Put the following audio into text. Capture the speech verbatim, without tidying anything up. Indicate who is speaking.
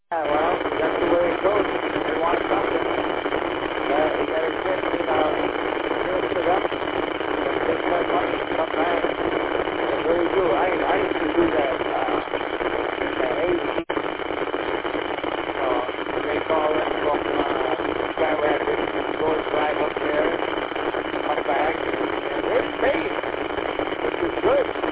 Speaker 1: Yeah, well, that's the way it goes. They want something. Uh, you gotta get, you know, build it up, and take that money and come back. That's what you do. I, I used to do that, uh, in the eighties. You know, they call it from, uh, Grand Rapids, go and drive up there, come back, and, and they paid, which was good.